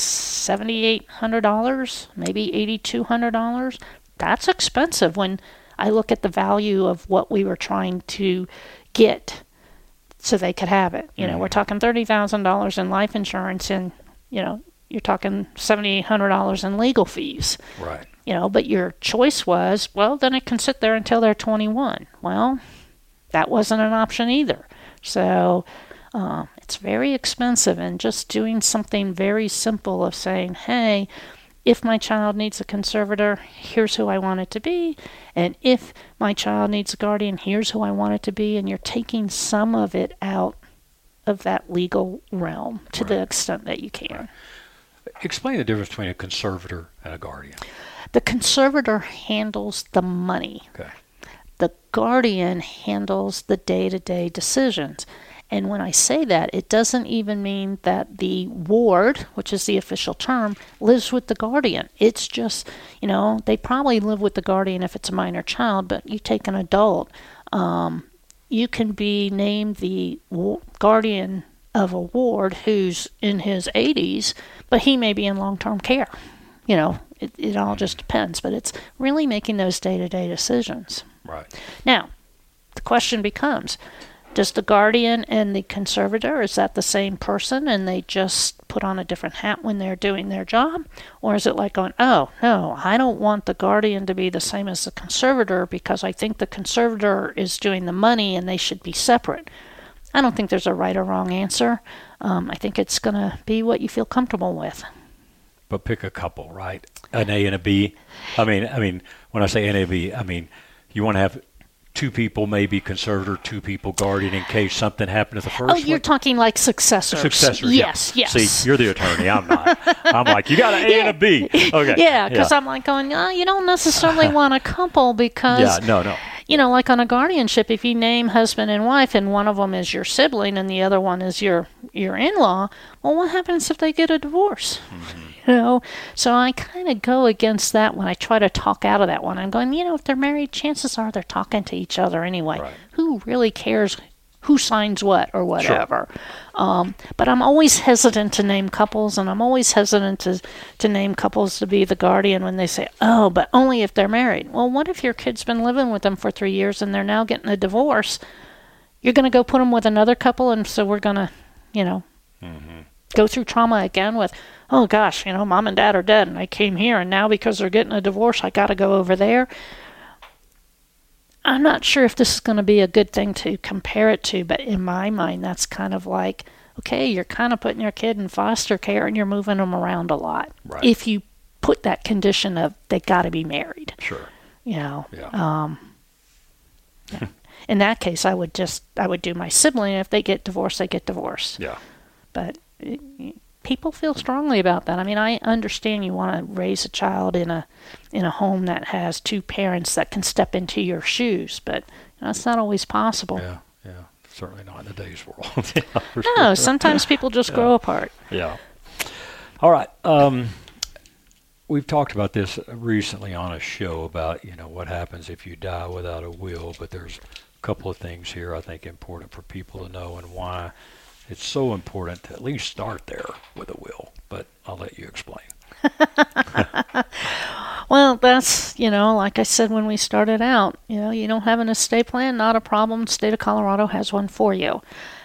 $7,800, maybe $8,200. That's expensive when I look at the value of what we were trying to get so they could have it. We're talking $30,000 in life insurance and, you're talking $7,800 in legal fees. Right. But your choice was, well, then it can sit there until they're 21. Well, that wasn't an option either. So it's very expensive, and just doing something very simple of saying, hey, if my child needs a conservator, here's who I want it to be. And if my child needs a guardian, here's who I want it to be. And you're taking some of it out of that legal realm to the extent that you can. Right. Explain the difference between a conservator and a guardian. The conservator handles the money. Okay. The guardian handles the day-to-day decisions. And when I say that, it doesn't even mean that the ward, which is the official term, lives with the guardian. It's just, they probably live with the guardian if it's a minor child, but you take an adult. You can be named the guardian of a ward who's in his 80s, but he may be in long-term care. It all just depends, but it's really making those day-to-day decisions. Right. Now, the question becomes, does the guardian and the conservator, is that the same person and they just put on a different hat when they're doing their job? Or is it like going, oh, no, I don't want the guardian to be the same as the conservator because I think the conservator is doing the money and they should be separate? I don't think there's a right or wrong answer. I think it's going to be what you feel comfortable with. But pick a couple, right? An A and a B. I mean, when I say an A and B, I mean, you want to have two people, maybe conservator, two people guardian in case something happened to the first one? Oh, you're talking like successors. Successors, yes, yeah. Yes. See, you're the attorney. I'm not. I'm like, you got an A and a B. Okay. Yeah, because I'm like going, you don't necessarily want a couple because... Yeah, no. Like on a guardianship, if you name husband and wife and one of them is your sibling and the other one is your in-law, well, what happens if they get a divorce? Mm-hmm. So I kind of go against that when I try to talk out of that one. I'm going, if they're married, chances are they're talking to each other anyway. Right. Who really cares who signs what or whatever? Sure. But I'm always hesitant to name couples, and I'm always hesitant to name couples to be the guardian when they say, oh, but only if they're married. Well, what if your kid's been living with them for 3 years and they're now getting a divorce? You're going to go put them with another couple, and so we're going to, go through trauma again with, oh, gosh, mom and dad are dead, and I came here, and now because they're getting a divorce, I got to go over there. I'm not sure if this is going to be a good thing to compare it to, but in my mind, that's kind of like, okay, you're kind of putting your kid in foster care and you're moving them around a lot. Right. If you put that condition of they got to be married. Sure. Yeah. Yeah. In that case, I would do my sibling. If they get divorced, they get divorced. Yeah. But people feel strongly about that. I mean, I understand you want to raise a child in a home that has two parents that can step into your shoes, but that's not always possible. Yeah. Certainly not in today's world. No, sometimes people just grow apart. Yeah. All right. We've talked about this recently on a show about, what happens if you die without a will, but there's a couple of things here I think important for people to know and why it's so important to at least start there with a will. But I'll let you explain. Well, that's, like I said when we started out, you don't have an estate plan, not a problem. The state of Colorado has one for you.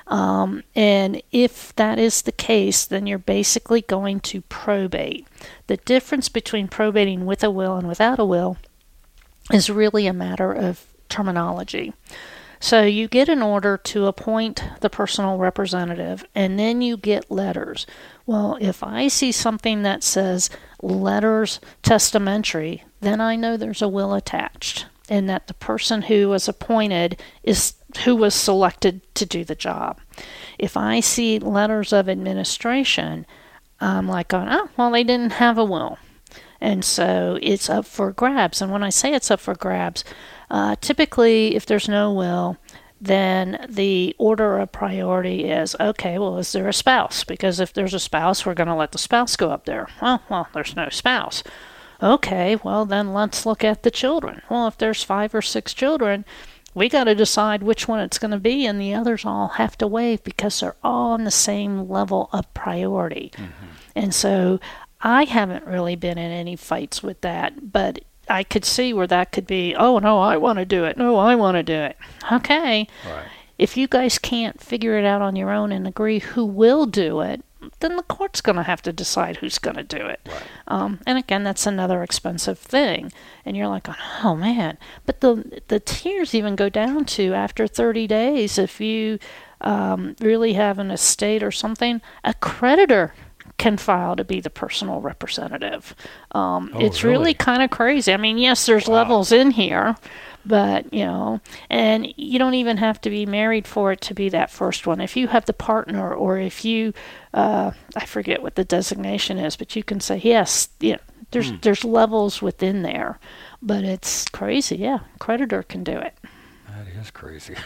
And if that is the case, then you're basically going to probate. The difference between probating with a will and without a will is really a matter of terminology. So you get an order to appoint the personal representative, and then you get letters. Well, if I see something that says letters testamentary, then I know there's a will attached, and that the person who was appointed is who was selected to do the job. If I see letters of administration, I'm like, oh, well, they didn't have a will. And so it's up for grabs. And when I say it's up for grabs, typically if there's no will, then the order of priority is, okay, well, is there a spouse? Because if there's a spouse, we're going to let the spouse go up there. Well, there's no spouse. Okay, well, then let's look at the children. Well, if there's 5 or 6 children, we got to decide which one it's going to be, and the others all have to waive because they're all on the same level of priority. Mm-hmm. And so I haven't really been in any fights with that, but I could see where that could be, oh, no, I want to do it. No, I want to do it. Okay. Right. If you guys can't figure it out on your own and agree who will do it, then the court's going to have to decide who's going to do it. Right. And again, that's another expensive thing. And you're like, oh, man. But the tiers even go down to after 30 days, if you really have an estate or something, a creditor can file to be the personal representative. It's really kind of crazy. I mean, yes, there's levels in here, but, and you don't even have to be married for it to be that first one. If you have the partner, or if you, I forget what the designation is, but you can say, yes, there's levels within there, but it's crazy. Yeah, creditor can do it. That is crazy.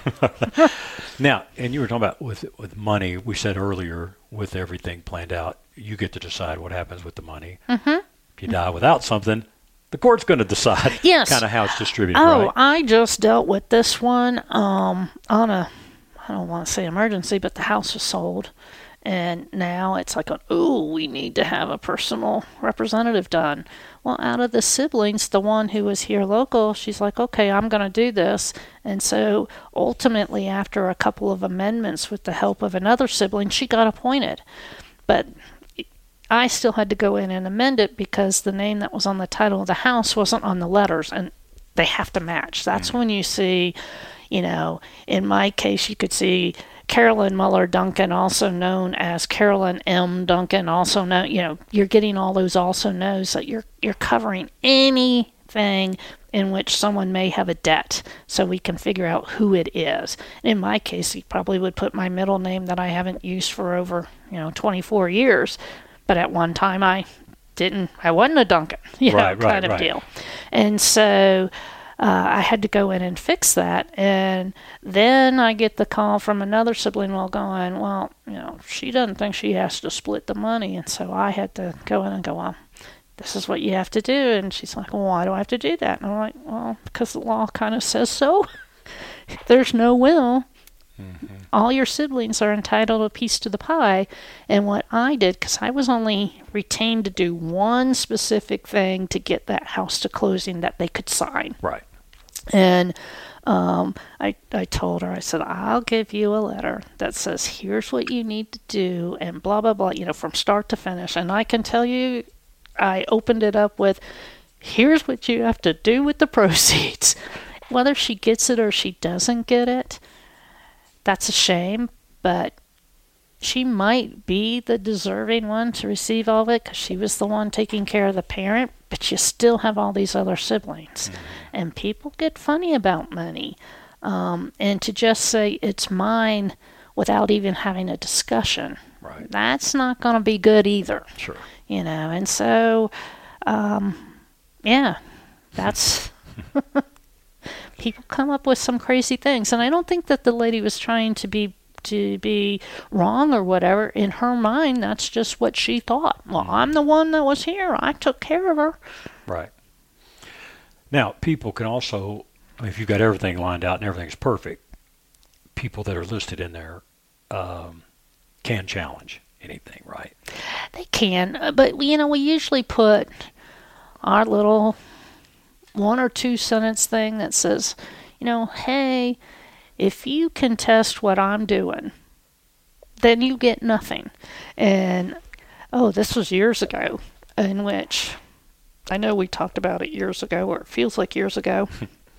Now, and you were talking about with money, we said earlier, with everything planned out, you get to decide what happens with the money. Mm-hmm. If you die without something, the court's going to decide kind of how it's distributed, right? I just dealt with this one on a, I don't want to say emergency, but the house was sold. And now it's like, we need to have a personal representative done. Well, out of the siblings, the one who was here local, she's like, okay, I'm going to do this. And so ultimately, after a couple of amendments with the help of another sibling, she got appointed. But I still had to go in and amend it because the name that was on the title of the house wasn't on the letters, and they have to match. That's when you see, in my case, you could see Carolyn Muller Duncan, also known as Carolyn M. Duncan, also known, you're getting all those also knows that you're covering anything in which someone may have a debt, so we can figure out who it is. In my case, you probably would put my middle name that I haven't used for over, 24 years, but at one time I wasn't a Duncan, kind of deal. And so I had to go in and fix that. And then I get the call from another sibling going, she doesn't think she has to split the money. And so I had to go in and go, well, this is what you have to do. And she's like, well, why do I have to do that? And I'm like, well, because the law kind of says so. If there's no will, all your siblings are entitled a piece to the pie. And what I did, because I was only retained to do one specific thing to get that house to closing that they could sign. Right. And I told her, I said, I'll give you a letter that says, here's what you need to do, and blah, blah, blah, from start to finish. And I can tell you, I opened it up with, here's what you have to do with the proceeds. Whether she gets it or she doesn't get it, that's a shame, but she might be the deserving one to receive all of it because she was the one taking care of the parent, but you still have all these other siblings. And people get funny about money. And to just say it's mine without even having a discussion, right, that's not going to be good either. Sure. You know, and so, yeah, that's... people come up with some crazy things. And I don't think that the lady was trying to be wrong or whatever. In her mind, that's just what she thought. Well, I'm the one that was here. I took care of her. Right. Now, people can also, I mean, if you've got everything lined out and everything's perfect, people that are listed in there can challenge anything, right? They can. But, you know, we usually put our little 1 or 2 sentence thing that says, you know, hey, if you contest what I'm doing, then you get nothing. And, this was years ago, in which, I know we talked about it years ago, or it feels like years ago.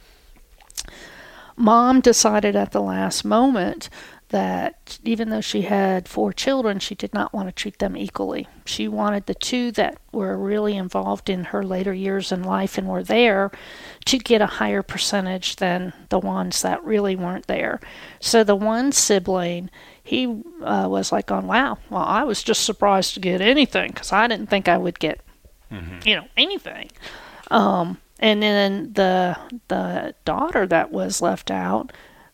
Mom decided at the last moment that even though she had 4 children, she did not want to treat them equally. She wanted the 2 that were really involved in her later years in life and were there to get a higher percentage than the ones that really weren't there. So the one sibling, he was like, wow, well, I was just surprised to get anything because I didn't think I would get, anything. And then the daughter that was left out,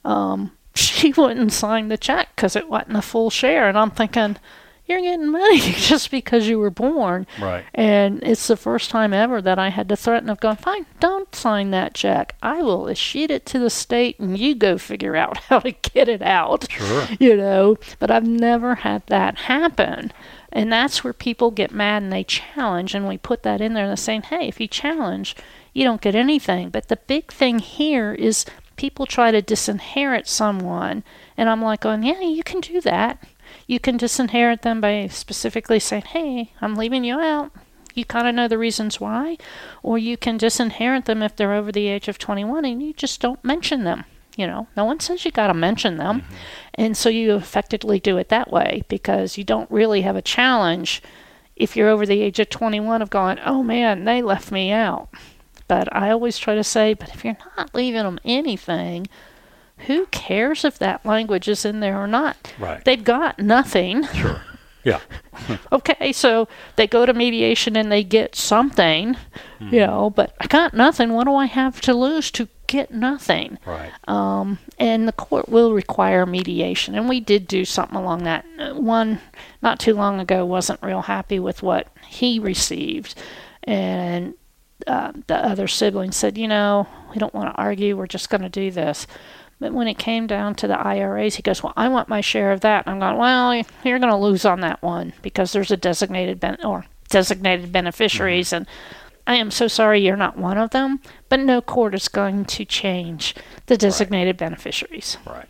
she wouldn't sign the check because it wasn't a full share. And I'm thinking, you're getting money just because you were born. Right. And it's the first time ever that I had to threaten of going, fine, don't sign that check. I will issue it to the state and you go figure out how to get it out. Sure. You know, but I've never had that happen. And that's where people get mad and they challenge. And we put that in there and saying, hey, if you challenge, you don't get anything. But the big thing here is people try to disinherit someone, and I'm like going, yeah, you can do that. You can disinherit them by specifically saying, hey, I'm leaving you out. You kind of know the reasons why. Or you can disinherit them if they're over the age of 21 and you just don't mention them. You know, no one says you got to mention them. Mm-hmm. And so you effectively do it that way because you don't really have a challenge if you're over the age of 21 of going, oh man, they left me out. But I always try to say, but if you're not leaving them anything, who cares if that language is in there or not? Right. They've got nothing. Sure. Yeah. Okay, so they go to mediation and they get something, but I got nothing. What do I have to lose to get nothing? Right. And the court will require mediation. And we did do something along that. One, not too long ago, wasn't real happy with what he received. And the other sibling said, we don't want to argue. We're just going to do this. But when it came down to the IRAs, he goes, well, I want my share of that. And I'm going, well, you're going to lose on that one because there's a designated beneficiaries. Mm-hmm. And I am so sorry you're not one of them. But no court is going to change the designated beneficiaries. Right.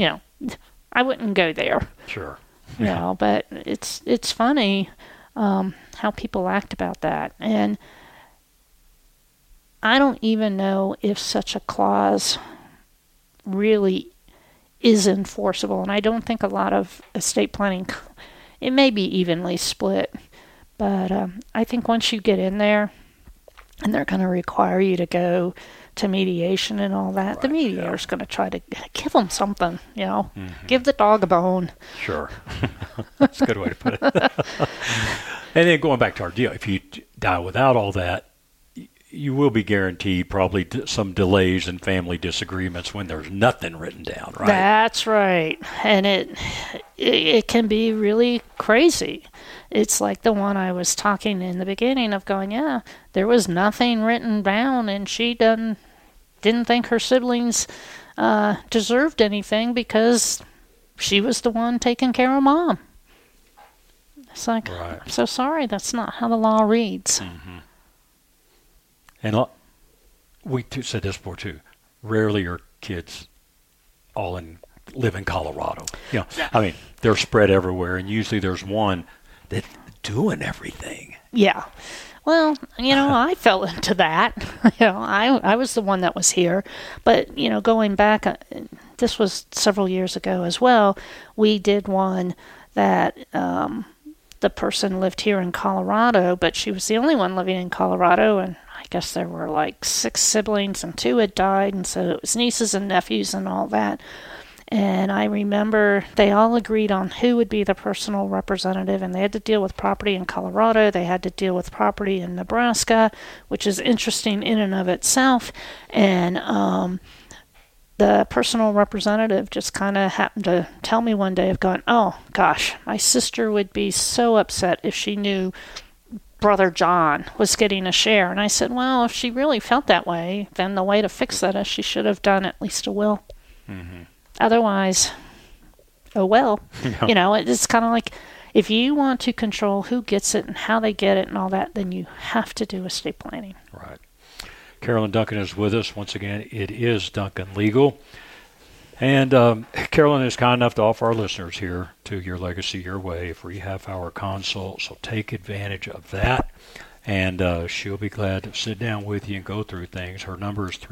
I wouldn't go there. Sure. But it's funny how people act about that. And I don't even know if such a clause really is enforceable. And I don't think a lot of estate planning, it may be evenly split. But I think once you get in there, and they're going to require you to go to mediation and all that, right, the mediator's going to try to give them something, Mm-hmm. Give the dog a bone. Sure. That's a good way to put it. And then going back to our deal, if you die without all that, you will be guaranteed probably some delays and family disagreements when there's nothing written down, right? That's right. And it can be really crazy. It's like the one I was talking in the beginning of going, there was nothing written down and she didn't think her siblings deserved anything because she was the one taking care of Mom. It's like, right. I'm so sorry, that's not how the law reads. Mm-hmm. And we said this before too. Rarely are kids all live in Colorado. I mean, they're spread everywhere, and usually there's one that's doing everything. Yeah. Well, I fell into that. I was the one that was here. But, going back, this was several years ago as well, we did one that the person lived here in Colorado, but she was the only one living in Colorado, and I guess there were like 6 siblings and 2 had died, and so it was nieces and nephews and all that. And I remember they all agreed on who would be the personal representative, and they had to deal with property in Colorado. They had to deal with property in Nebraska, which is interesting in and of itself. And the personal representative just kind of happened to tell me one day of going, oh, gosh, my sister would be so upset if she knew Brother John was getting a share. And I said, well, if she really felt that way, then the way to fix that is she should have done at least a will. Mm-hmm. Otherwise, oh well. Yeah. It's kind of like if you want to control who gets it and how they get it and all that, then you have to do estate planning. Right. Carolyn Duncan is with us. Once again, it is Duncan Legal. And Carolyn is kind enough to offer our listeners here to Your Legacy Your Way a free half-hour consult, so take advantage of that. And she'll be glad to sit down with you and go through things. Her number is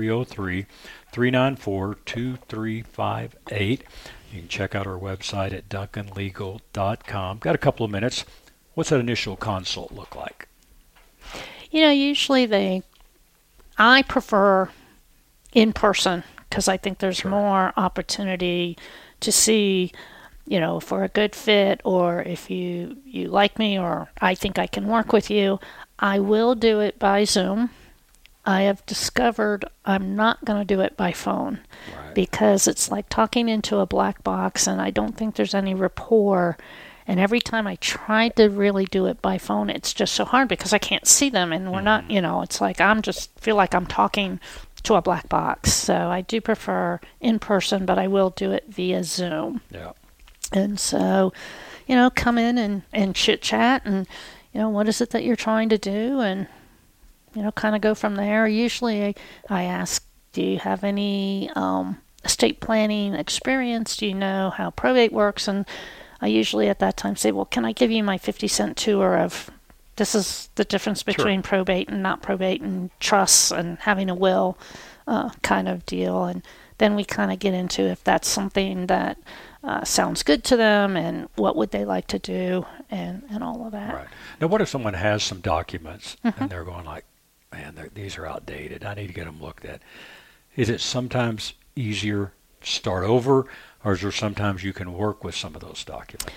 303-394-2358. You can check out her website at duncanlegal.com. Got a couple of minutes. What's that initial consult look like? Usually I prefer in person because I think there's more opportunity to see, if we're a good fit or if you like me or I think I can work with you. I will do it by Zoom. I have discovered I'm not going to do it by phone because it's like talking into a black box, and I don't think there's any rapport. And every time I try to really do it by phone, it's just so hard because I can't see them, and we're not, it's like feel like I'm talking to a black box. So I do prefer in person, but I will do it via Zoom. Yeah. And so, come in and chit-chat and, what is it that you're trying to do? And, kind of go from there. Usually I ask, do you have any estate planning experience? Do you know how probate works? And I usually at that time say, well, can I give you my 50-cent tour of this is the difference between probate and not probate and trusts and having a will kind of deal. And then we kind of get into if that's something that sounds good to them and what would they like to do and all of that. Right. Now, what if someone has some documents and they're going like, man, these are outdated. I need to get them looked at. Is it sometimes easier to start over, or is there sometimes you can work with some of those documents?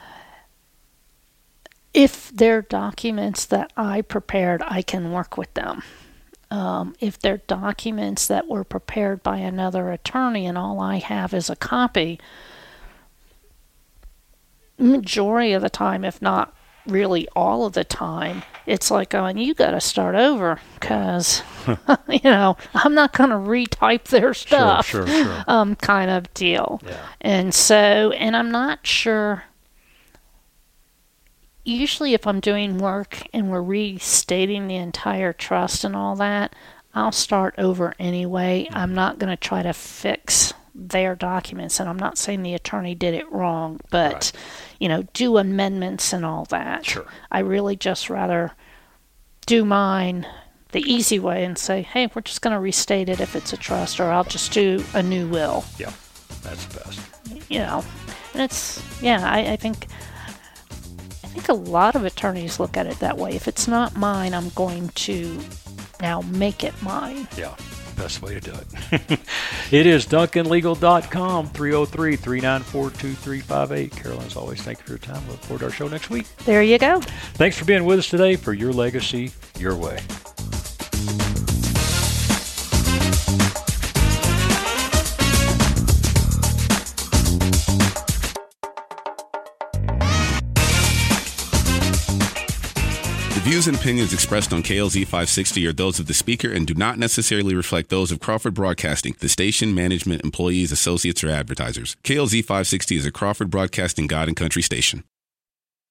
If they're documents that I prepared, I can work with them. If they're documents that were prepared by another attorney and all I have is a copy, majority of the time, if not really all of the time, it's like going, you got to start over because, I'm not going to retype their stuff. Sure. Kind of deal. Yeah. And so, and I'm not sure. Usually if I'm doing work and we're restating the entire trust and all that, I'll start over anyway. I'm not going to try to fix their documents, and I'm not saying the attorney did it wrong, but, do amendments and all that. Sure. I really just rather do mine the easy way and say, hey, we're just going to restate it if it's a trust, or I'll just do a new will. Yeah, that's the best. And it's, I think a lot of attorneys look at it that way. If it's not mine, I'm going to now make it mine. Yeah, best way to do it. It is DuncanLegal.com, 303-394-2358. Carolyn, as always, thank you for your time. Look forward to our show next week. There you go. Thanks for being with us today for Your Legacy, Your Way. The views and opinions expressed on KLZ 560 are those of the speaker and do not necessarily reflect those of Crawford Broadcasting, the station, management, employees, associates, or advertisers. KLZ 560 is a Crawford Broadcasting God and Country station.